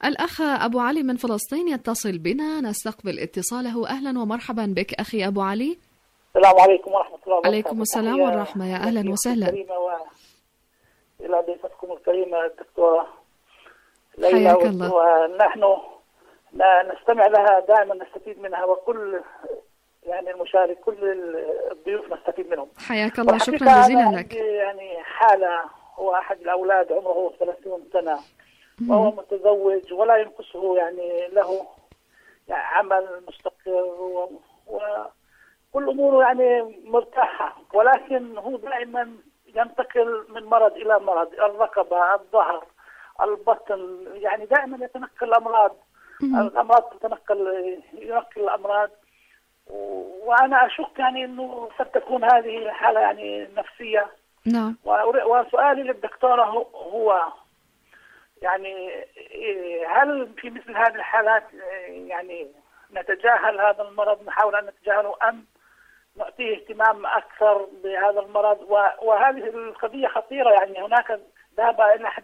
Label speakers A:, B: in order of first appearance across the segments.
A: الأخ أبو علي من فلسطين يتصل بنا، نستقبل اتصاله. أهلا ومرحبا بك أخي أبو علي.
B: السلام عليكم ورحمة الله وبركاته.
A: عليكم السلام والرحمة، يا أهلا وسهلا.
B: إلى ضيفتكم الكريمة الدكتورة ليلى،
A: حياك الله.
B: ونحن نستمع لها دائما، نستفيد منها، وكل يعني المشارك، كل الضيوف نستفيد منهم.
A: حياك الله، شكرا جزيلا لك.
B: يعني حالة، هو أحد الأولاد عمره 30 سنة وهو متزوج ولا ينقصه يعني له يعني عمل مستقر وكل أموره يعني مرتاحة، ولكن هو دائما ينتقل من مرض إلى مرض، الرقبة، الظهر، البطن، يعني دائما يتنقل الأمراض. الأمراض ينقل الأمراض، وأنا أشك يعني أنه قد تكون هذه حالة يعني نفسية.
A: نعم.
B: وسؤالي للدكتورة هو يعني هل في مثل هذه الحالات يعني نتجاهل هذا المرض، نحاول أن نتجاهله، أم نعطيه اهتمام أكثر بهذا المرض؟ وهذه القضية خطيرة. يعني هناك ذهب إلى أحد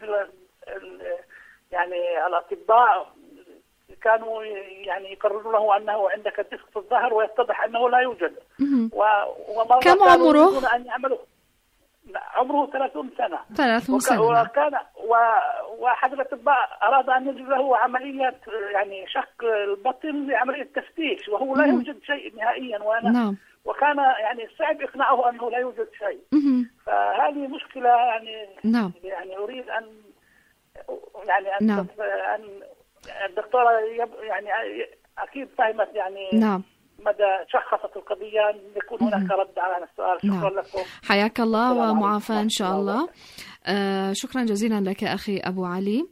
B: يعني الأطباء كانوا يعني يقرروا له أنه عندك ديسك في الظهر، ويتضح أنه لا يوجد.
A: كم عمره؟
B: أن يعملوا. عمره 30 سنة.
A: 30 سنة.
B: وكان وأحد الأطباء أراد أن يجري له عملية يعني شق البطن لعملية تفتيش، وهو لا يوجد شيء نهائيا.
A: نعم.
B: وكان يعني صعب إقناعه أنه لا يوجد شيء. فهذه مشكلة يعني.
A: نعم.
B: يعني أريد أن يعني
A: نعم.
B: أن الدكتورة يعني أكيد فهمت يعني.
A: نعم.
B: مدى شخصت القضية، يكون هناك رد على هذا السؤال. شكرا لكم.
A: حياك الله ومعافاة إن شاء الله. شكرا جزيلا لك أخي أبو علي.